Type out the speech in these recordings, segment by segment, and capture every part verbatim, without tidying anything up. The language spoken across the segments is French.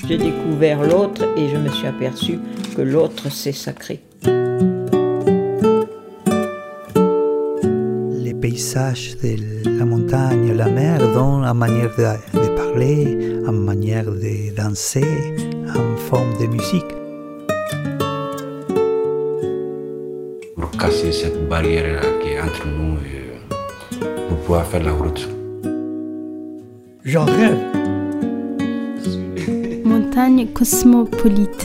j'ai découvert l'autre et je me suis aperçue que l'autre, c'est sacré. Les paysages de la montagne, la mer, donnent une manière de, de parler, une manière de danser, en forme de musique. Pour casser cette barrière qui est entre nous et pour pouvoir faire la route. J'en rêve. Montagne cosmopolite.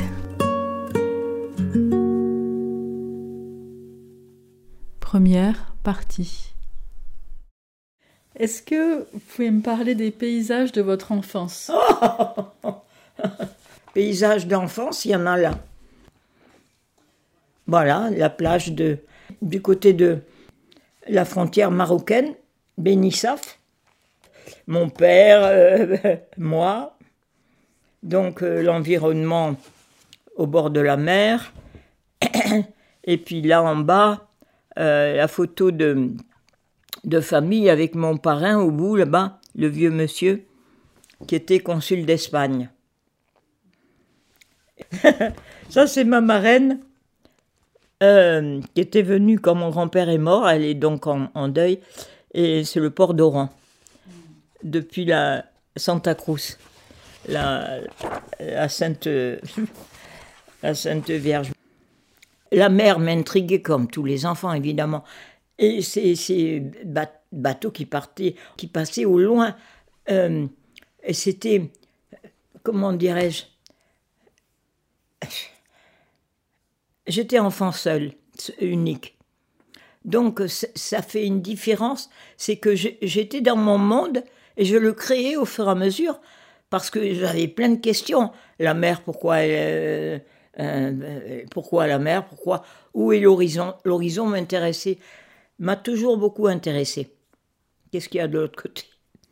Première partie. Est-ce que vous pouvez me parler des paysages de votre enfance ? Paysages d'enfance, il y en a là. Voilà, la plage de, du côté de la frontière marocaine, Benissaf. Mon père, euh, moi, donc euh, l'environnement au bord de la mer. Et puis là en bas, euh, la photo de, de famille avec mon parrain au bout, là-bas, le vieux monsieur, qui était consul d'Espagne. Ça, c'est ma marraine, euh, qui était venue quand mon grand-père est mort, elle est donc en, en deuil, et c'est le port d'Oran, depuis la Santa Cruz, la, la, Sainte, la Sainte Vierge. La mer m'intriguait comme tous les enfants, évidemment, et ces, ces bateaux qui partaient, qui passaient au loin, euh, et c'était, comment dirais-je, j'étais enfant seul, unique. Donc ça fait une différence, c'est que j'étais dans mon monde et je le créais au fur et à mesure parce que j'avais plein de questions. La mer, pourquoi elle, euh, pourquoi la mer, pourquoi, où est l'horizon? L'horizon m'intéressait, m'a toujours beaucoup intéressé. Qu'est-ce qu'il y a de l'autre côté?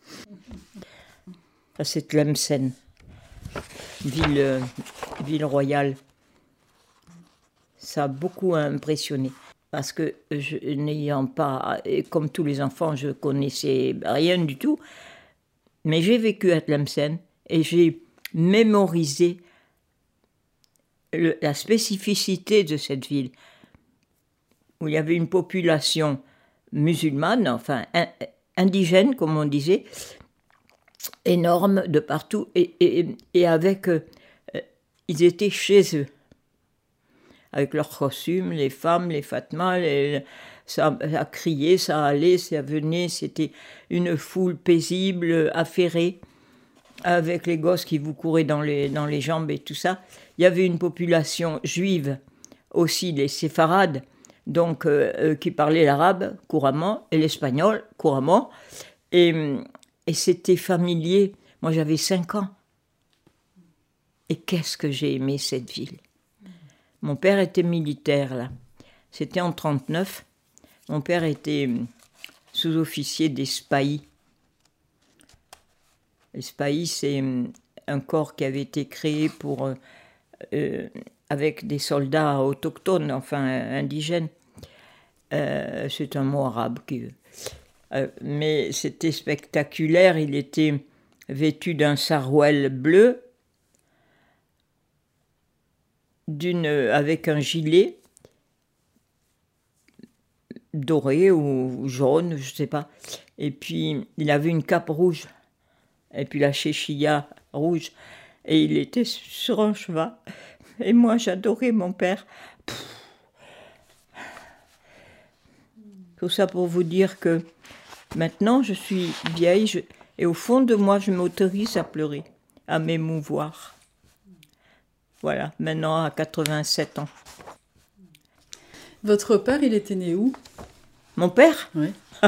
Ça, c'est Tlemcen, ville, euh, ville royale. Ça a beaucoup impressionné. Parce que je, n'ayant pas, comme tous les enfants, je connaissais rien du tout. Mais j'ai vécu à Tlemcen et j'ai mémorisé le, la spécificité de cette ville. Où il y avait une population musulmane, enfin in, indigène, comme on disait, énorme de partout. Et, et, et avec, euh, ils étaient chez eux. Avec leurs costumes, les femmes, les fatmas, les, ça, ça criait, ça allait, ça venait, c'était une foule paisible, affairée, avec les gosses qui vous couraient dans les, dans les jambes et tout ça. Il y avait une population juive aussi, les séfarades, donc euh, qui parlaient l'arabe couramment et l'espagnol couramment, et, et c'était familier. Moi j'avais cinq ans. Et qu'est-ce que j'ai aimé cette ville! Mon père était militaire, là. C'était en trente-neuf. Mon père était sous-officier des spahis. Les spahis, c'est un corps qui avait été créé pour, euh, avec des soldats autochtones, enfin indigènes. Euh, c'est un mot arabe. Qui, euh, mais c'était spectaculaire. Il était vêtu d'un sarouel bleu, d'une, avec un gilet doré ou jaune, je ne sais pas. Et puis, il avait une cape rouge. Et puis la chéchilla rouge. Et il était sur un cheval. Et moi, j'adorais mon père. Pff. Tout ça pour vous dire que maintenant, je suis vieille. Je, et au fond de moi, je m'autorise à pleurer, à m'émouvoir. Voilà, maintenant à quatre-vingt-sept ans. Votre père, il était né où? Mon père? Oui. Oh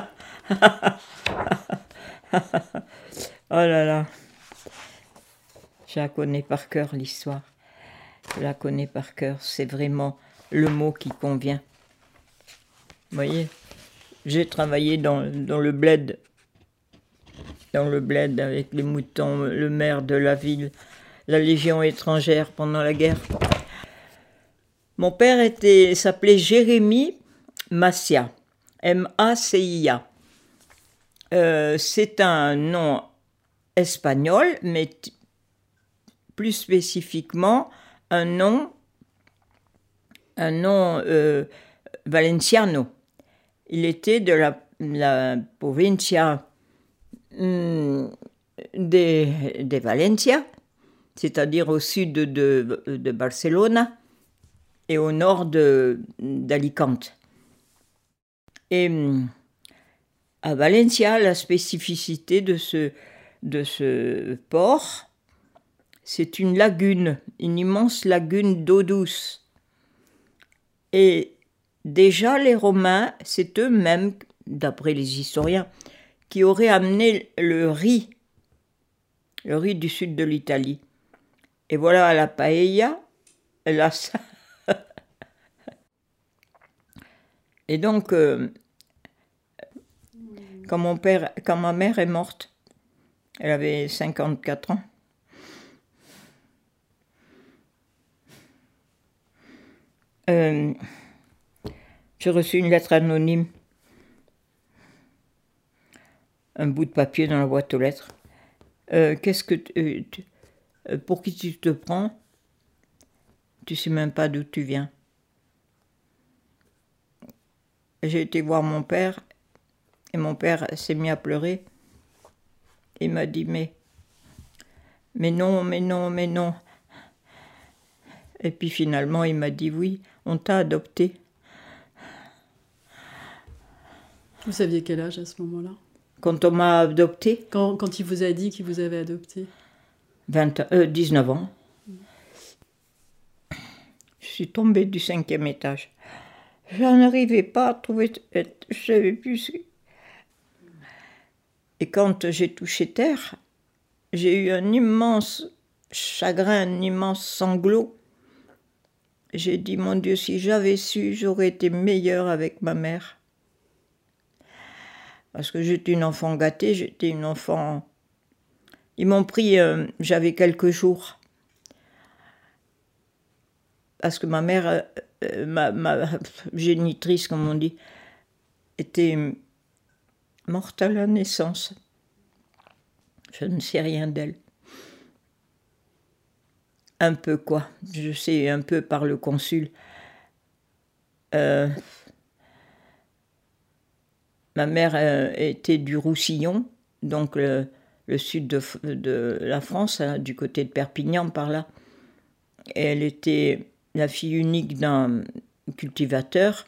là là. Je la connais par cœur, l'histoire. Je la connais par cœur. C'est vraiment le mot qui convient. Vous voyez, j'ai travaillé dans, dans le bled. Dans le bled avec les moutons, le maire de la ville. La Légion étrangère pendant la guerre. Mon père était, s'appelait Jérémy Massia, M A C I A. Euh, c'est un nom espagnol, mais t- plus spécifiquement un nom, un nom euh, valenciano. Il était de la, la provincia hum, de, de Valencia, c'est-à-dire au sud de, de Barcelone et au nord de, d'Alicante. Et hum, à Valencia, la spécificité de ce, de ce port, c'est une lagune, une immense lagune d'eau douce. Et déjà, les Romains, c'est eux-mêmes, d'après les historiens, qui auraient amené le riz, le riz du sud de l'Italie. Et voilà la paella, là, ça. Et donc, euh, quand, mon père, quand ma mère est morte, elle avait cinquante-quatre ans, euh, j'ai reçu une lettre anonyme, un bout de papier dans la boîte aux lettres. Euh, qu'est-ce que tu, tu, pour qui tu te prends? Tu sais même pas d'où tu viens. J'ai été voir mon père, et mon père s'est mis à pleurer. Il m'a dit, mais, mais non, mais non, mais non. Et puis finalement, il m'a dit, oui, on t'a adopté. Vous saviez quel âge à ce moment-là? Quand on m'a adopté? Quand, quand il vous a dit qu'il vous avait adopté? vingt, euh, dix-neuf ans. Je suis tombée du cinquième étage. Je n'arrivais pas à trouver... Je ne savais plus... Et quand j'ai touché terre, j'ai eu un immense chagrin, un immense sanglot. J'ai dit, mon Dieu, si j'avais su, j'aurais été meilleure avec ma mère. Parce que j'étais une enfant gâtée, j'étais une enfant... Ils m'ont pris, euh, j'avais quelques jours. Parce que ma mère, euh, ma, ma génitrice, comme on dit, était morte à la naissance. Je ne sais rien d'elle. Un peu quoi, je sais un peu par le consul. Euh, ma mère euh, était du Roussillon, donc le, le sud de, de la France, hein, du côté de Perpignan par là. Et elle était la fille unique d'un cultivateur.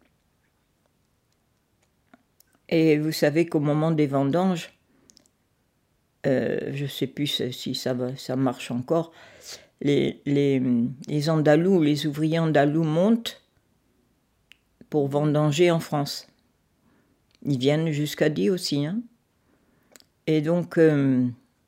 Et vous savez qu'au moment des vendanges, euh, je ne sais plus si ça, va, ça marche encore, les, les, les Andalous, les ouvriers andalous montent pour vendanger en France. Ils viennent jusqu'à Die aussi. Hein. Et donc, euh,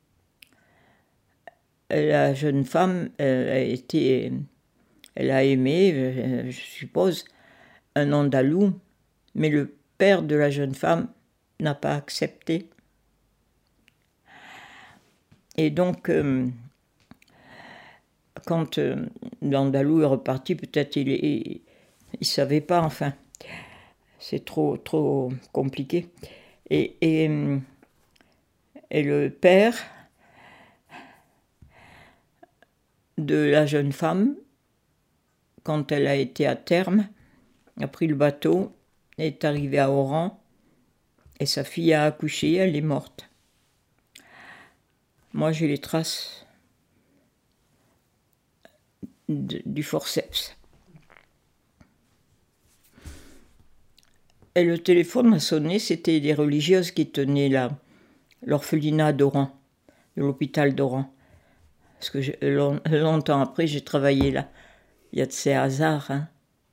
la jeune femme euh, a été... Elle a aimé, je suppose, un Andalou, mais le père de la jeune femme n'a pas accepté. Et donc, euh, quand euh, l'Andalou est reparti, peut-être il ne savait pas, enfin, c'est trop, trop compliqué. Et, et, et le père de la jeune femme, quand elle a été à terme, a pris le bateau, est arrivée à Oran, et sa fille a accouché, elle est morte. Moi, j'ai les traces de, du forceps. Et le téléphone a sonné, c'était des religieuses qui tenaient là, l'orphelinat d'Oran, de l'hôpital d'Oran. Parce que je, longtemps après, j'ai travaillé là. Il y a de ces hasards. Hein.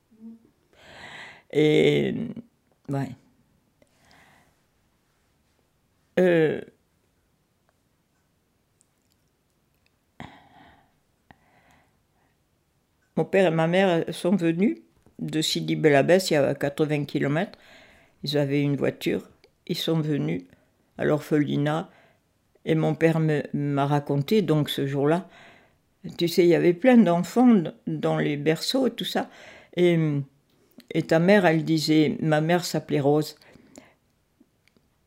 Et, ouais. Euh, mon père et ma mère sont venus de Sidi Bel Abbès, il y a quatre-vingts kilomètres. Ils avaient une voiture. Ils sont venus à l'orphelinat. Et mon père me, m'a raconté, donc ce jour-là, tu sais, il y avait plein d'enfants dans les berceaux et tout ça. Et, et ta mère, elle disait, ma mère s'appelait Rose.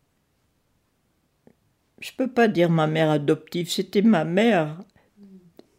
Je peux pas dire ma mère adoptive, c'était ma mère.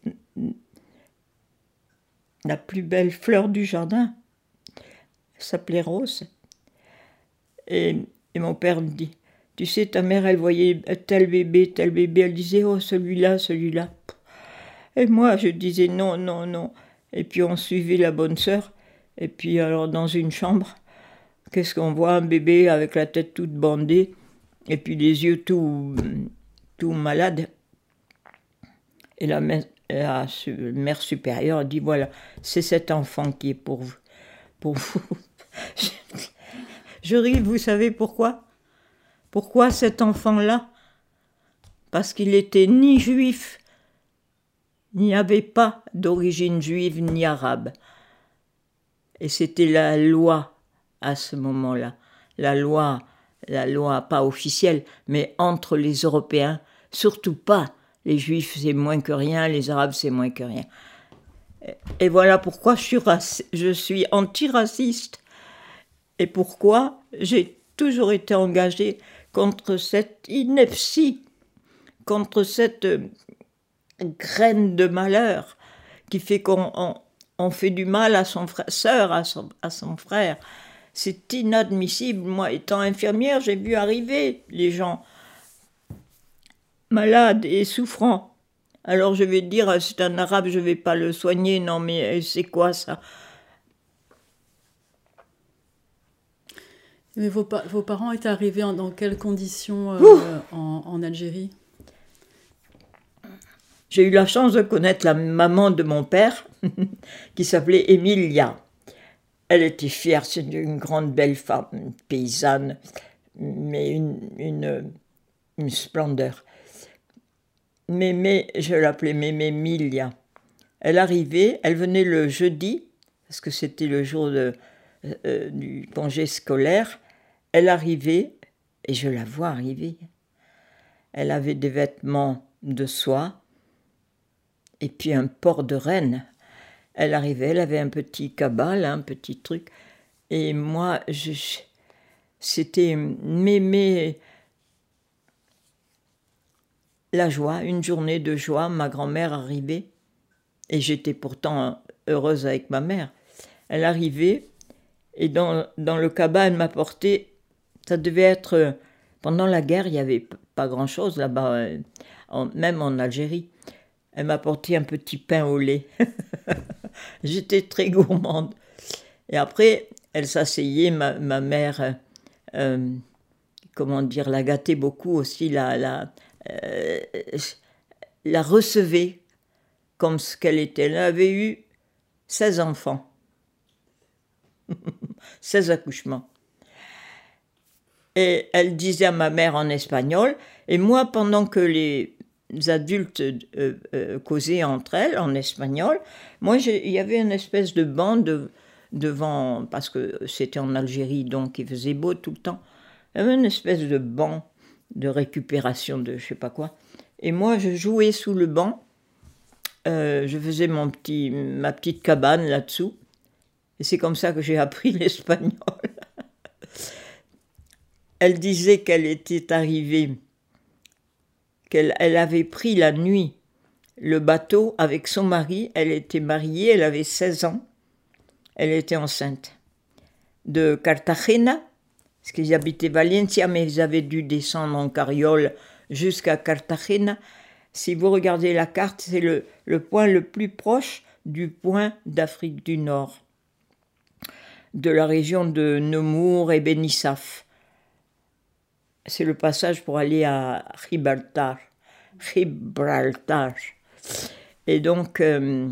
la plus belle fleur du jardin. Elle s'appelait Rose. Et, et mon père me dit, tu sais, ta mère, elle voyait tel bébé, tel bébé, elle disait, oh, celui-là, celui-là. Et moi, je disais, non, non, non. Et puis on suivait la bonne sœur. Et puis alors, dans une chambre, qu'est-ce qu'on voit? Un bébé avec la tête toute bandée, et puis les yeux tout, tout malades. Et la mère, la mère supérieure dit, voilà, c'est cet enfant qui est pour vous. Pour vous. Je ris, vous savez pourquoi? Pourquoi cet enfant-là? Parce qu'il était ni juif, n'y avait pas d'origine juive ni arabe. Et c'était la loi à ce moment-là. La loi, la loi pas officielle, mais entre les Européens, surtout pas. Les juifs, c'est moins que rien, les arabes, c'est moins que rien. Et voilà pourquoi je suis, raci- je suis antiraciste. Et pourquoi j'ai toujours été engagée contre cette ineptie, contre cette graine de malheur qui fait qu'on on, on fait du mal à son frère, sœur, à son, à son frère. C'est inadmissible. Moi, étant infirmière, j'ai vu arriver les gens malades et souffrants. Alors je vais dire, c'est un arabe, je ne vais pas le soigner. Non, mais c'est quoi ça? Mais vos, pa- vos parents étaient arrivés en, dans quelles conditions euh, en, en Algérie? J'ai eu la chance de connaître la maman de mon père, qui s'appelait Emilia. Elle était fière, c'est une grande belle femme, une paysanne, mais une, une, une splendeur. Mémé, je l'appelais Mémé Emilia. Elle arrivait, elle venait le jeudi, parce que c'était le jour de, euh, du congé scolaire. Elle arrivait, et je la vois arriver. Elle avait des vêtements de soie, et puis un port de reine. Elle arrivait, elle avait un petit cabas, un petit truc. Et moi, je, c'était Mémé, la joie, une journée de joie. Ma grand-mère arrivait, et j'étais pourtant heureuse avec ma mère. Elle arrivait, et dans, dans le cabas, elle m'apportait, ça devait être, pendant la guerre, il n'y avait pas grand-chose là-bas, en, même en Algérie. Elle m'apportait un petit pain au lait. J'étais très gourmande. Et après, elle s'asseyait, ma, ma mère, euh, comment dire, la gâtait beaucoup aussi, la, la, euh, la recevait comme ce qu'elle était. Elle avait eu seize enfants, seize accouchements. Et elle disait à ma mère en espagnol, et moi, pendant que les adultes euh, euh, causaient entre elles en espagnol, moi, il y avait une espèce de banc de, devant, parce que c'était en Algérie, donc il faisait beau tout le temps, il y avait une espèce de banc de récupération de je sais pas quoi. Et moi, je jouais sous le banc, euh, je faisais mon petit, ma petite cabane là-dessous, et c'est comme ça que j'ai appris l'espagnol. Elle disait qu'elle était arrivée, qu'elle elle avait pris la nuit le bateau avec son mari. Elle était mariée, elle avait seize ans, elle était enceinte. De Cartagena, parce qu'ils habitaient Valencia, mais ils avaient dû descendre en carriole jusqu'à Cartagena. Si vous regardez la carte, c'est le, le point le plus proche du point d'Afrique du Nord, de la région de Nemours et Benissaf. C'est le passage pour aller à Gibraltar. Gibraltar. Et donc, euh,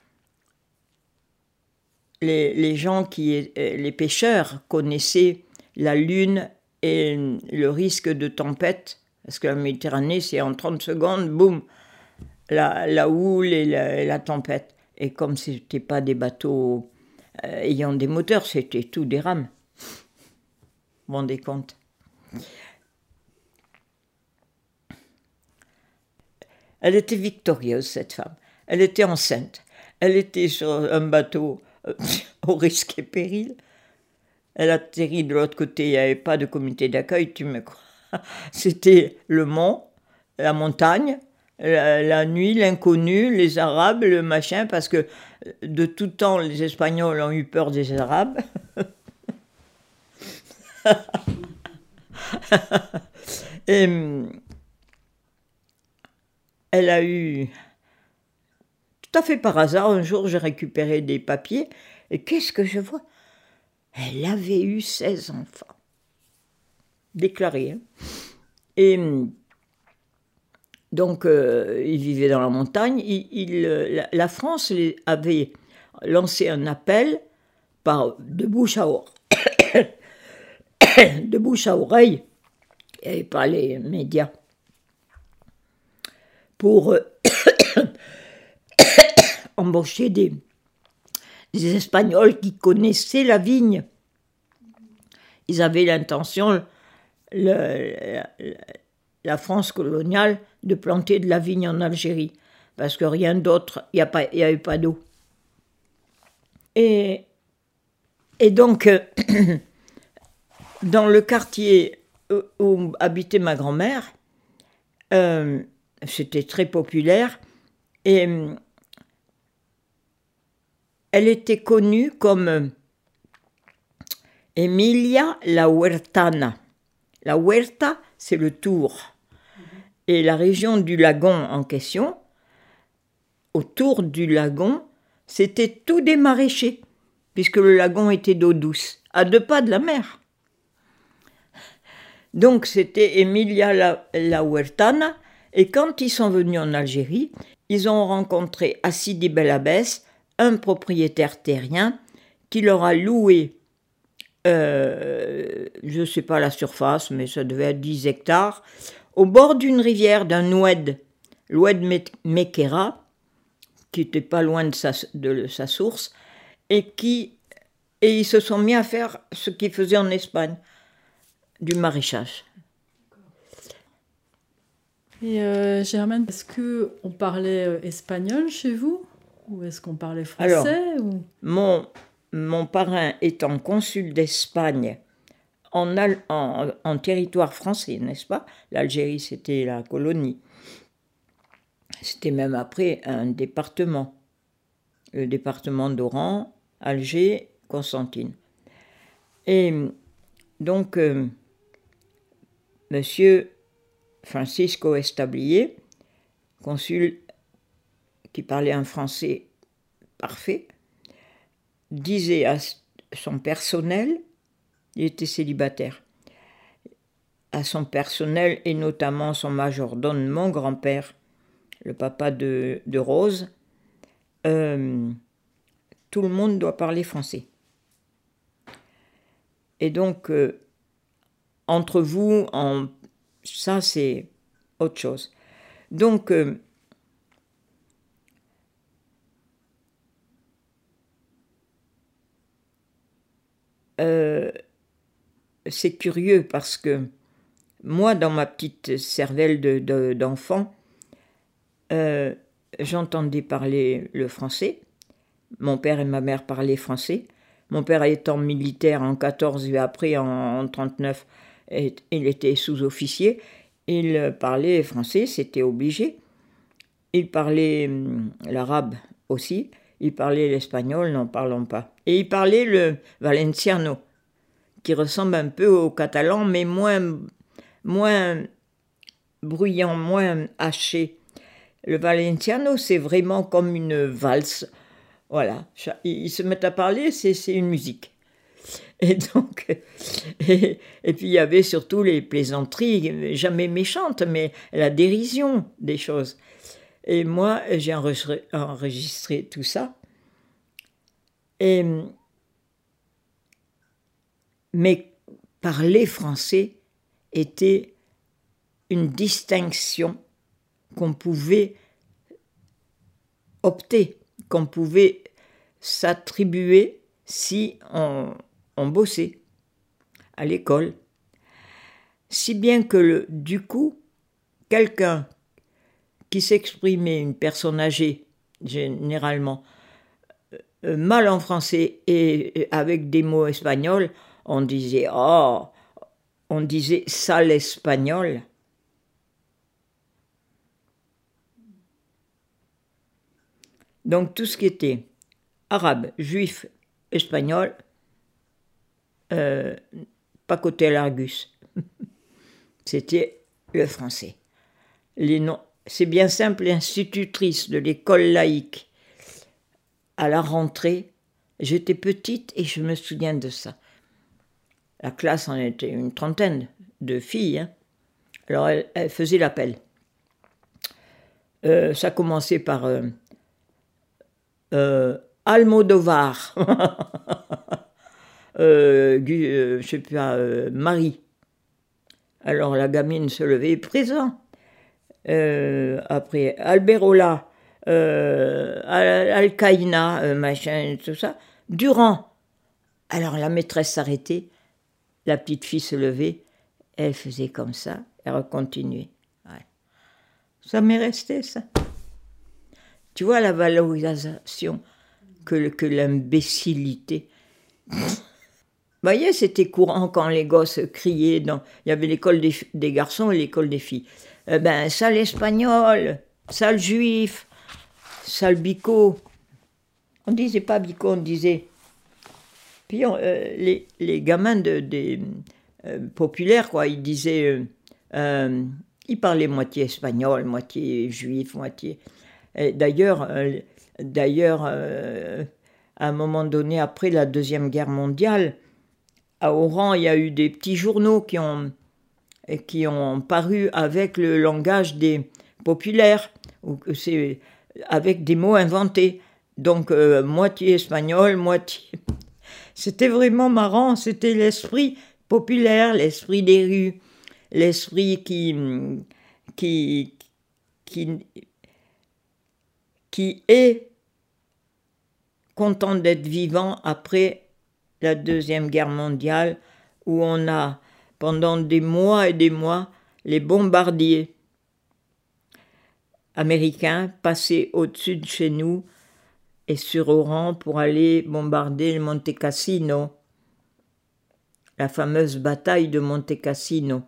les, les gens qui, les pêcheurs connaissaient la lune et le risque de tempête, parce que la Méditerranée, c'est en trente secondes, boum, la, la houle et la, et la tempête. Et comme ce n'était pas des bateaux euh, ayant des moteurs, c'était tout des rames. Vous vous rendez compte? Elle était victorieuse, cette femme. Elle était enceinte. Elle était sur un bateau euh, au risque et péril. Elle atterrit de l'autre côté. Il n'y avait pas de comité d'accueil, tu me crois. C'était le mont, la montagne, la, la nuit, l'inconnu, les Arabes, le machin, parce que de tout temps, les Espagnols ont eu peur des Arabes. Et elle a eu, tout à fait par hasard, un jour j'ai récupéré des papiers, et qu'est-ce que je vois? Elle avait eu seize enfants, déclarés. Hein. Et donc, euh, ils vivaient dans la montagne. Il, il, la, la France avait lancé un appel par, de bouche à oreille, de bouche à oreille, et par les médias, pour euh, embaucher des, des Espagnols qui connaissaient la vigne. Ils avaient l'intention, le, la, la France coloniale, de planter de la vigne en Algérie, parce que rien d'autre, il n'y avait pas d'eau. Et, et donc, euh, dans le quartier où, où habitait ma grand-mère, euh, c'était très populaire, et euh, elle était connue comme euh, Emilia la Huertana. La Huerta, c'est le tour. Et la région du lagon en question, autour du lagon, c'était tout des maraîchers, puisque le lagon était d'eau douce, à deux pas de la mer. Donc c'était Emilia la, la Huertana, et quand ils sont venus en Algérie, ils ont rencontré à Sidi Bel Abbès un propriétaire terrien qui leur a loué, euh, je ne sais pas la surface, mais ça devait être dix hectares, au bord d'une rivière, d'un oued, l'oued Mekera, qui n'était pas loin de sa, de sa source, et, qui, et ils se sont mis à faire ce qu'ils faisaient en Espagne, du maraîchage. Et euh, Germaine, est-ce qu'on parlait espagnol chez vous? Ou est-ce qu'on parlait français? Alors, ou... mon, mon parrain étant consul d'Espagne en, en, en territoire français, n'est-ce pas? L'Algérie, c'était la colonie. C'était même après un département. Le département d'Oran, Alger, Constantine. Et donc, euh, monsieur Francisco Establier, consul qui parlait un français parfait, disait à son personnel, il était célibataire, à son personnel et notamment son majordome, mon grand-père, le papa de, de Rose, euh, tout le monde doit parler français. Et donc, euh, entre vous, en, ça c'est autre chose. Donc, euh, euh, c'est curieux parce que moi, dans ma petite cervelle de, de, d'enfant, euh, j'entendais parler le français. Mon père et ma mère parlaient français. Mon père étant militaire en quatorze et après en, en trente-neuf, et, il était sous-officier. Il parlait français, c'était obligé. Il parlait hum, l'arabe aussi. Il parlait l'espagnol, n'en parlons pas. Et il parlait le valenciano, qui ressemble un peu au catalan, mais moins, moins bruyant, moins haché. Le valenciano, c'est vraiment comme une valse. Voilà, ils se mettent à parler, c'est, c'est une musique. Et donc, et, et puis il y avait surtout les plaisanteries, jamais méchantes, mais la dérision des choses. Et moi, j'ai enregistré, enregistré tout ça. Et, mais parler français était une distinction qu'on pouvait opter, qu'on pouvait s'attribuer si on, on bossait à l'école. Si bien que, le, du coup, quelqu'un qui s'exprimait, une personne âgée, généralement, euh, mal en français et avec des mots espagnols, on disait « Oh !» on disait « sale espagnol ». Donc tout ce qui était arabe, juif, espagnol, euh, pas côté à l'Argus. C'était le français. Les noms, c'est bien simple, l'institutrice de l'école laïque, à la rentrée, j'étais petite et je me souviens de ça. La classe en était une trentaine de filles. Hein. Alors elle, elle faisait l'appel. Euh, ça commençait par euh, euh, Almodovar, euh, euh, je sais pas, euh, Marie. Alors la gamine se levait, présent. Euh, après, Alberola, euh, Alcaïna, euh, machin, tout ça. Durand. Alors la maîtresse s'arrêtait, la petite fille se levait, elle faisait comme ça, elle continuait. Ouais. Ça m'est resté, ça. Tu vois la valorisation que, que l'imbécilité. Vous voyez, c'était courant quand les gosses criaient. Dans... Il y avait l'école des, des garçons et l'école des filles. Eh ben, sale espagnol, sale juif, sale bico. On disait pas bico, on disait. Puis on, euh, les, les gamins de, des euh, populaires, quoi, ils disaient. Euh, euh, ils parlaient moitié espagnol, moitié juif, moitié. Et d'ailleurs, euh, d'ailleurs euh, à un moment donné, après la Deuxième Guerre mondiale, à Oran, il y a eu des petits journaux qui ont, qui ont paru avec le langage des populaires, ou c'est avec des mots inventés. Donc, euh, moitié espagnol, moitié... C'était vraiment marrant, c'était l'esprit populaire, l'esprit des rues, l'esprit qui, qui, qui, qui est content d'être vivant après la Deuxième Guerre mondiale, où on a, pendant des mois et des mois, les bombardiers américains passaient au-dessus de chez nous et sur Oran pour aller bombarder le Monte Cassino, la fameuse bataille de Monte Cassino.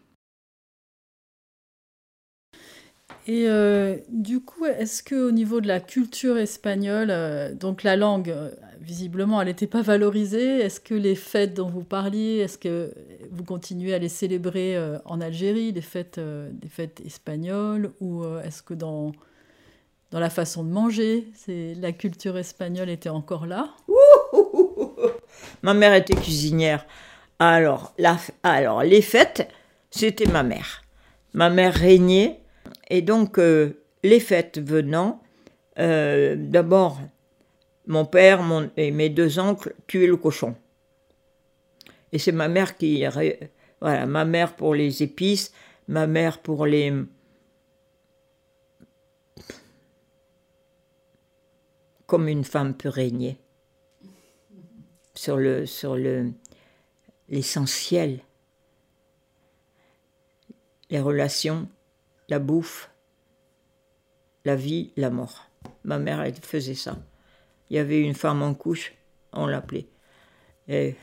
Et euh, du coup, est-ce qu'au niveau de la culture espagnole, euh, donc la langue, euh, visiblement, elle n'était pas valorisée? Est-ce que les fêtes dont vous parliez, est-ce que vous continuez à les célébrer euh, en Algérie, des fêtes, euh, des fêtes espagnoles? Ou euh, est-ce que dans, dans la façon de manger, c'est, la culture espagnole était encore là? Ma mère était cuisinière. Alors, la, alors les fêtes, c'était ma mère. Ma mère régnait. Et donc, euh, les fêtes venant, euh, d'abord, mon père mon, et mes deux oncles tuaient le cochon. Et c'est ma mère qui... Voilà, ma mère pour les épices, ma mère pour les... Comme une femme peut régner sur le, sur le, l'essentiel, les relations, la bouffe, la vie, la mort. Ma mère, elle faisait ça. Il y avait une femme en couche, on l'appelait. Et,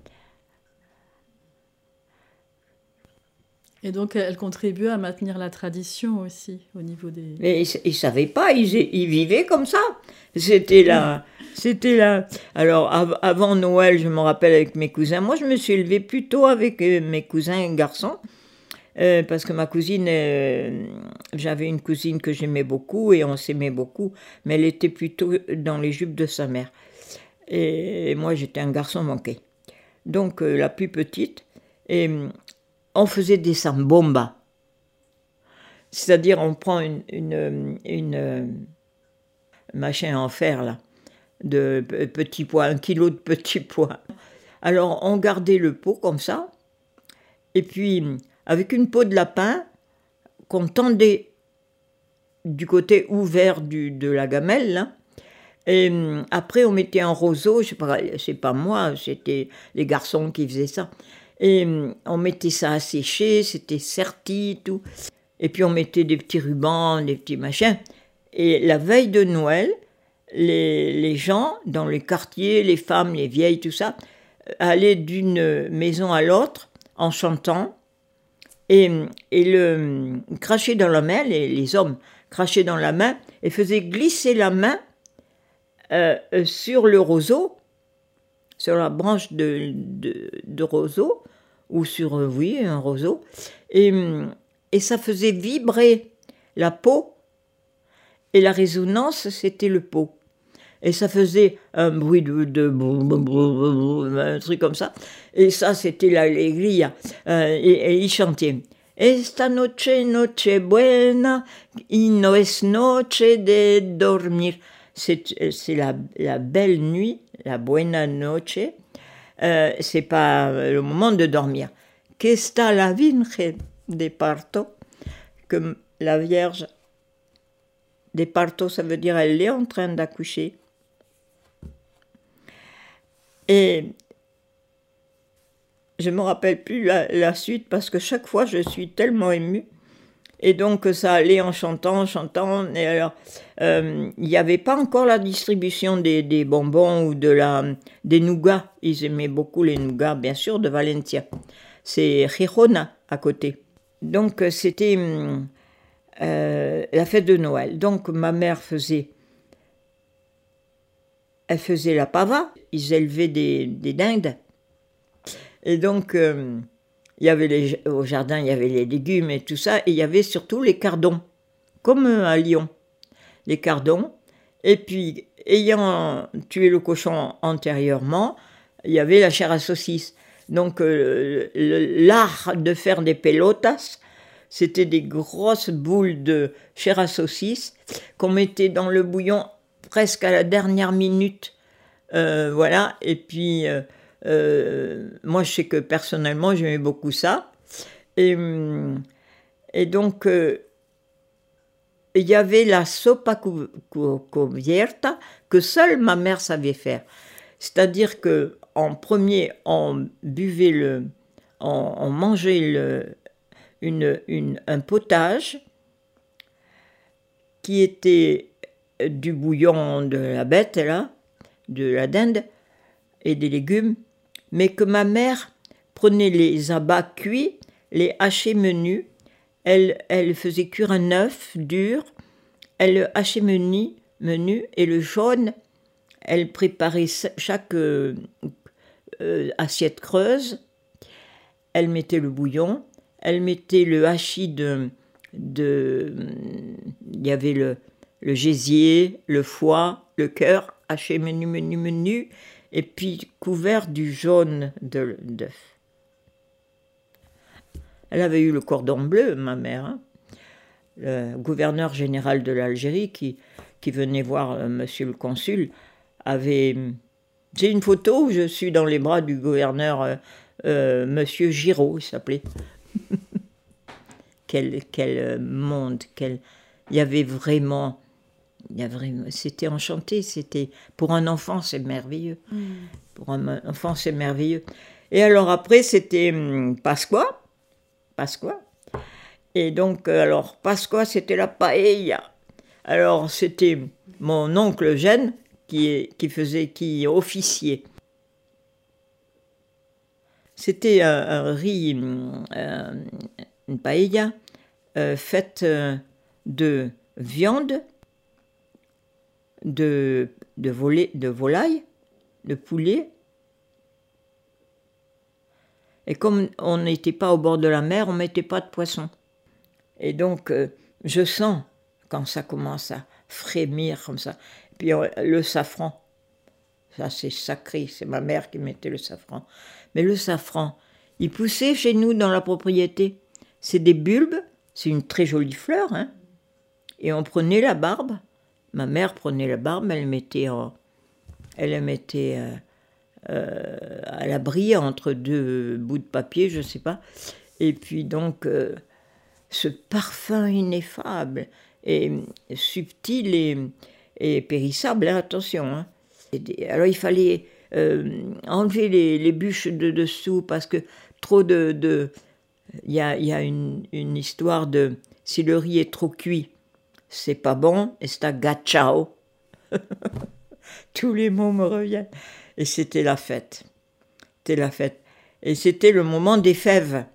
Et donc, elle contribuait à maintenir la tradition aussi, au niveau des... Mais ils ne savaient pas, ils, ils vivaient comme ça. C'était là. C'était là. Alors, av- avant Noël, je me rappelle avec mes cousins, moi, je me suis élevée plutôt avec euh, mes cousins garçons. Euh, parce que ma cousine, euh, j'avais une cousine que j'aimais beaucoup et on s'aimait beaucoup, mais elle était plutôt dans les jupes de sa mère. Et moi, j'étais un garçon manqué. Donc, euh, la plus petite, et on faisait des sambombas. C'est-à-dire, on prend une, une, une, une machin en fer, là, de petits pois, un kilo de petits pois. Alors, on gardait le pot comme ça, et puis... avec une peau de lapin qu'on tendait du côté ouvert du, de la gamelle, là. Et après on mettait un roseau, je sais pas, c'est pas moi, c'était les garçons qui faisaient ça. Et on mettait ça à sécher, c'était serti, tout. Et puis on mettait des petits rubans, des petits machins. Et la veille de Noël, les, les gens dans les quartiers, les femmes, les vieilles, tout ça, allaient d'une maison à l'autre en chantant. Et, et le cracher dans la main, les, les hommes crachaient dans la main et faisaient glisser la main euh, sur le roseau, sur la branche de, de, de roseau, ou sur, euh, oui, un roseau, et, et ça faisait vibrer la peau, et la résonance, c'était le pot. Et ça faisait un bruit de, de un truc comme ça. Et ça, c'était l'allegria. Euh, et, et ils chantaient. Esta noche, noche buena, y no es noche de dormir. C'est, c'est la, la belle nuit, la buena noche. Euh, c'est pas le moment de dormir. Que está la Virgen de Parto, que la Vierge de Parto, ça veut dire elle est en train d'accoucher. Et je ne me rappelle plus la, la suite parce que chaque fois je suis tellement émue. Et donc ça allait en chantant, en chantant. Et alors, euh, il n'y avait pas encore la distribution des, des bonbons ou de la, des nougats. Ils aimaient beaucoup les nougats, bien sûr, de Valencia. C'est Girona à côté. Donc c'était euh, la fête de Noël. Donc ma mère faisait... Elle faisait la pava, ils élevaient des, des dindes. Et donc, euh, il y avait les, au jardin, il y avait les légumes et tout ça. Et il y avait surtout les cardons, comme à Lyon. Les cardons. Et puis, ayant tué le cochon antérieurement, il y avait la chair à saucisse. Donc, euh, le, l'art de faire des pelotas, c'était des grosses boules de chair à saucisse qu'on mettait dans le bouillon presque à la dernière minute, euh, voilà, et puis euh, euh, moi je sais que personnellement j'aimais beaucoup ça, et, et donc euh, il y avait la sopa cubierta que seule ma mère savait faire, c'est-à-dire que en premier on buvait le, on, on mangeait le, une, une, un potage qui était du bouillon de la bête, là, de la dinde, et des légumes, mais que ma mère prenait les abats cuits, les hachait menus, elle, elle faisait cuire un œuf dur, elle le hachait menu, menu, et le jaune, elle préparait chaque euh, euh, assiette creuse, elle mettait le bouillon, elle mettait le hachis de... de il y avait le le gésier, le foie, le cœur, haché menu, menu, menu, et puis couvert du jaune de, d'œuf. Elle avait eu le cordon bleu, ma mère, hein, le gouverneur général de l'Algérie qui, qui venait voir euh, monsieur le consul, avait... J'ai une photo où je suis dans les bras du gouverneur, euh, euh, monsieur Giraud, il s'appelait. quel, quel monde, quel... Il y avait vraiment... Il y a vraiment, c'était enchanté, c'était pour un enfant c'est merveilleux, mmh. Pour un enfant c'est merveilleux. Et alors après c'était hum, Pasqua, Pasqua, et donc alors Pasqua c'était la paella. Alors c'était mon oncle Eugène qui qui faisait, qui officiait. C'était un, un riz, un, une paella euh, faite de viande. De, de, volet, de volaille, de poulet. Et comme on n'était pas au bord de la mer, on ne mettait pas de poisson. Et donc, euh, je sens, quand ça commence à frémir comme ça, puis euh, le safran, ça c'est sacré, c'est ma mère qui mettait le safran. Mais le safran, il poussait chez nous dans la propriété. C'est des bulbes, c'est une très jolie fleur, hein. Et on prenait la barbe. Ma mère prenait la barbe, elle mettait, en, elle la mettait euh, euh, à l'abri entre deux bouts de papier, je ne sais pas. Et puis donc, euh, ce parfum ineffable et subtil et, et périssable, hein, attention. Hein. Et, alors il fallait euh, enlever les, les bûches de dessous parce que trop de... de il y a, y a une, une histoire de... Si le riz est trop cuit, c'est pas bon, et c'est à gachao. Tous les mots me reviennent. Et c'était la fête. C'était la fête. Et c'était le moment des fèves.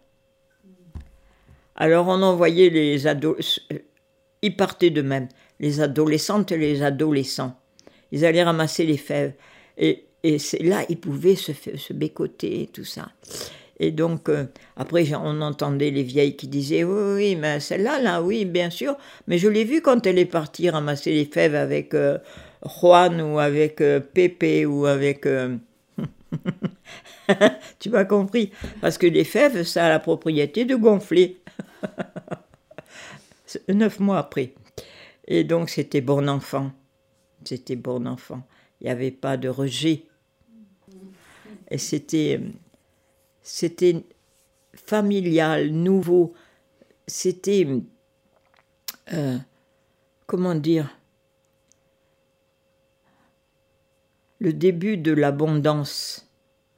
Alors on envoyait les adolescents, ils partaient d'eux-mêmes, les adolescentes et les adolescents. Ils allaient ramasser les fèves. Et, et c'est là, ils pouvaient se, se bécoter, tout ça. Et donc, euh, après, on entendait les vieilles qui disaient « Oui, oui, mais celle-là, là, oui, bien sûr. Mais je l'ai vue quand elle est partie ramasser les fèves avec euh, Juan ou avec euh, Pepe ou avec... Euh... » Tu m'as compris? Parce que les fèves, ça a la propriété de gonfler. Neuf mois après. Et donc, c'était bon enfant. C'était bon enfant. Il n'y avait pas de rejet. Et c'était... C'était familial, nouveau. C'était, euh, comment dire, le début de l'abondance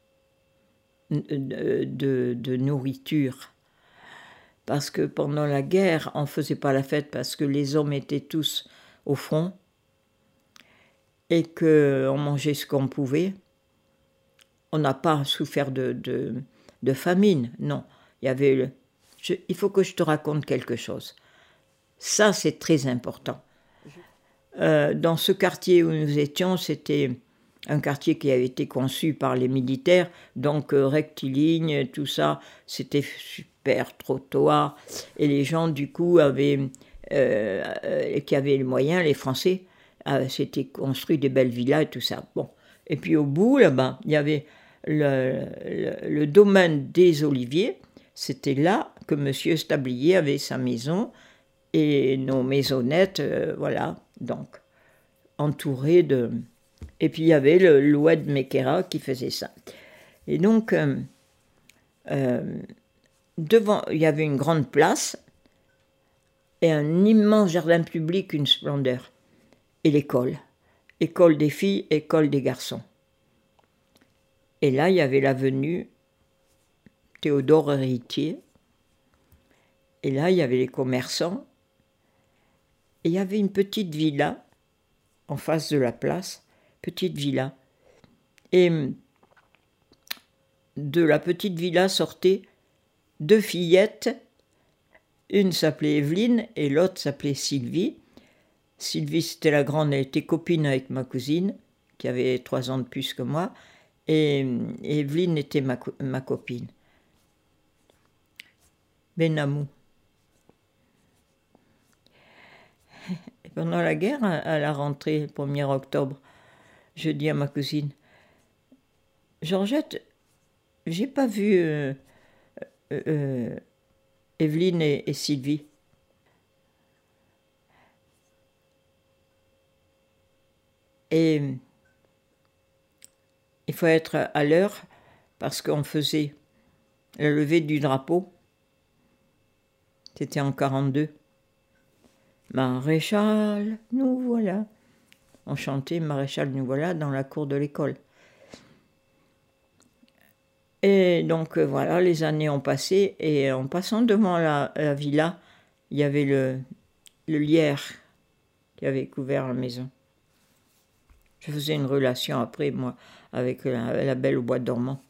de, de, de nourriture. Parce que pendant la guerre, on ne faisait pas la fête parce que les hommes étaient tous au front et qu'on mangeait ce qu'on pouvait. On n'a pas souffert de... de de famine, non. Il y avait le... Je... Il faut que je te raconte quelque chose. Ça, c'est très important. Euh, dans ce quartier où nous étions, c'était un quartier qui avait été conçu par les militaires, donc euh, rectiligne, tout ça, c'était super trottoir. Et les gens, du coup, avaient, euh, euh, qui avaient les moyens, les Français, euh, s'étaient construits des belles villas et tout ça. Bon. Et puis au bout, là-bas, il y avait... Le, le, le domaine des Oliviers, c'était là que monsieur Stablier avait sa maison et nos maisonnettes, euh, voilà, donc entourées de... Et puis il y avait le Loued Mekera qui faisait ça. Et donc, euh, euh, devant, il y avait une grande place et un immense jardin public, une splendeur. Et l'école, école des filles, école des garçons. Et là, il y avait l'avenue Théodore Héritier. Et là, il y avait les commerçants. Et il y avait une petite villa en face de la place, petite villa. Et de la petite villa sortaient deux fillettes. Une s'appelait Evelyne et l'autre s'appelait Sylvie. Sylvie, c'était la grande, elle était copine avec ma cousine, qui avait trois ans de plus que moi. Et Evelyne était ma, ma copine. Benamou. Et pendant la guerre, à la rentrée, le premier octobre, je dis à ma cousine, Georgette, j'ai pas vu euh, euh, Evelyne et, et Sylvie. Et il faut être à l'heure parce qu'on faisait la levée du drapeau. C'était en quarante-deux. Maréchal, nous voilà. On chantait Maréchal, nous voilà dans la cour de l'école. Et donc voilà, les années ont passé et en passant devant la, la villa, il y avait le, le lierre qui avait couvert la maison. Je faisais une relation après, moi, avec la, la belle au bois dormant.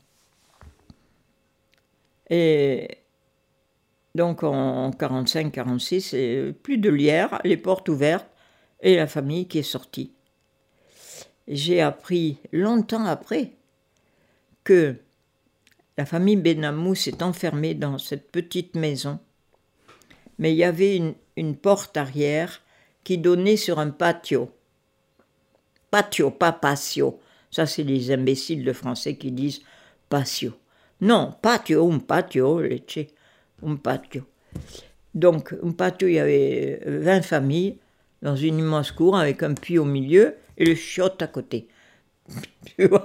Et donc en quarante-cinq quarante-six, plus de lierre, les portes ouvertes et la famille qui est sortie. J'ai appris longtemps après que la famille Benamou s'est enfermée dans cette petite maison, mais il y avait une, une porte arrière qui donnait sur un patio. Patio, pas patio. Ça, c'est les imbéciles de français qui disent patio. Non, patio, un patio, un patio. Donc, un patio, il y avait vingt familles dans une immense cour avec un puits au milieu et le chiotte à côté. Tu vois?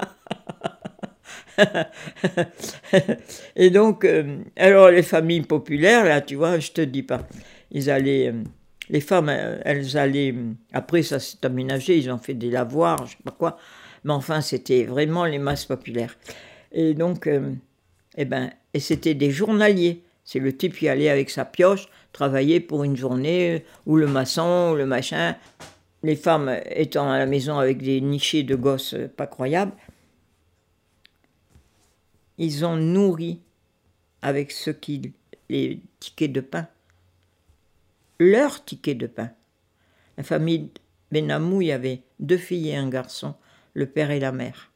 Et donc, euh, alors les familles populaires, là, tu vois, je te dis pas, ils allaient, euh, les femmes, elles allaient, après ça s'est aménagé, ils ont fait des lavoirs, je sais pas quoi, mais enfin, c'était vraiment les masses populaires. Et donc, euh, eh ben, et c'était des journaliers. C'est le type qui allait avec sa pioche, travailler pour une journée, ou le maçon, ou le machin. Les femmes étant à la maison avec des nichés de gosses pas croyables, ils ont nourri avec ce qui, les tickets de pain, leurs tickets de pain. La famille Benamou, il y avait deux filles et un garçon, le père et la mère.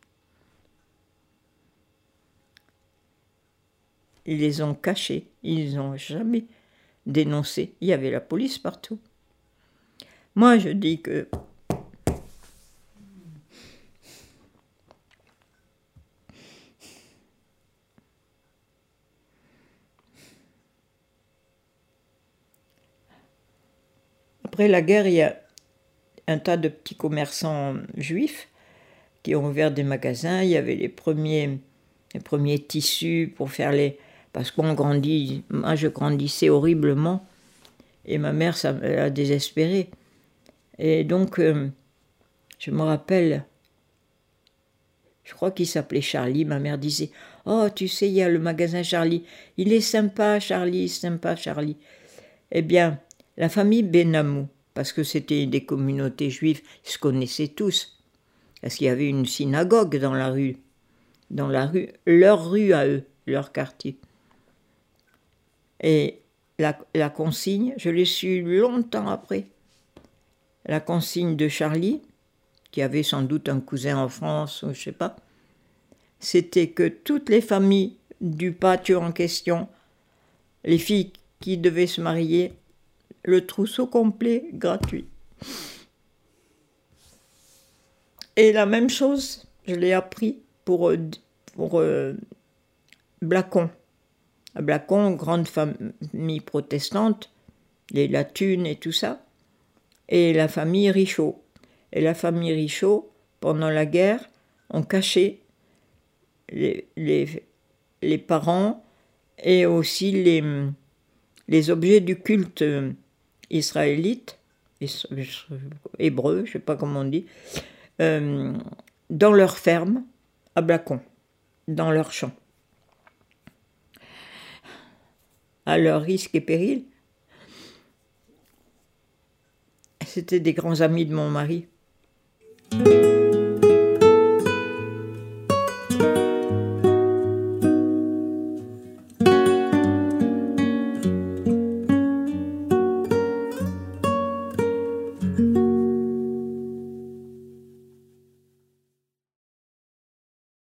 Ils les ont cachés, ils n'ont jamais dénoncé. Il y avait la police partout. Moi, je dis que après la guerre, il y a un tas de petits commerçants juifs qui ont ouvert des magasins. Il y avait les premiers, les premiers tissus pour faire les... Parce qu'on grandit, moi je grandissais horriblement, et ma mère, ça m'a désespérée. Et donc, euh, je me rappelle, je crois qu'il s'appelait Charlie, ma mère disait « Oh, tu sais, il y a le magasin Charlie, il est sympa Charlie, sympa Charlie ». Eh bien, la famille Benamou, parce que c'était des communautés juives, ils se connaissaient tous, parce qu'il y avait une synagogue dans la rue, dans la rue, leur rue à eux, leur quartier. Et la, la consigne, je l'ai su longtemps après, la consigne de Charlie, qui avait sans doute un cousin en France, ou je sais pas, c'était que toutes les familles du patio en question, les filles qui devaient se marier, le trousseau complet gratuit. Et la même chose, je l'ai appris pour, pour euh, Blacon. À Blacon, grande famille protestante, les Latunes et tout ça, et la famille Richaud. Et la famille Richaud, pendant la guerre, ont caché les, les, les parents et aussi les, les objets du culte israélite, hébreu, je ne sais pas comment on dit, euh, dans leur ferme à Blacon, dans leur champ. À leur risque et péril. C'était des grands amis de mon mari.